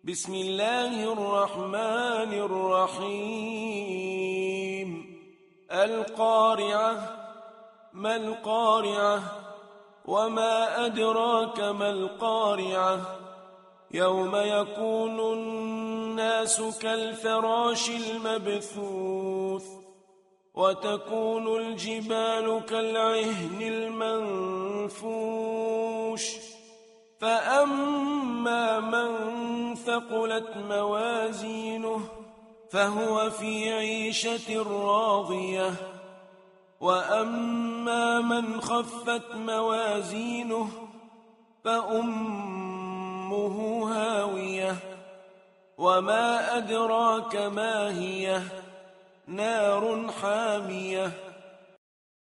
بسم الله الرحمن الرحيم القارعة ما القارعة وما أدراك ما القارعة يوم يكون الناس كالفراش المبثوث وتكون الجبال كالعهن المنفوش فأما من ثقلت موازينه فهو في عيشة راضية وأما من خفت موازينه فأمه هاوية وما أدراك ما هي نار حامية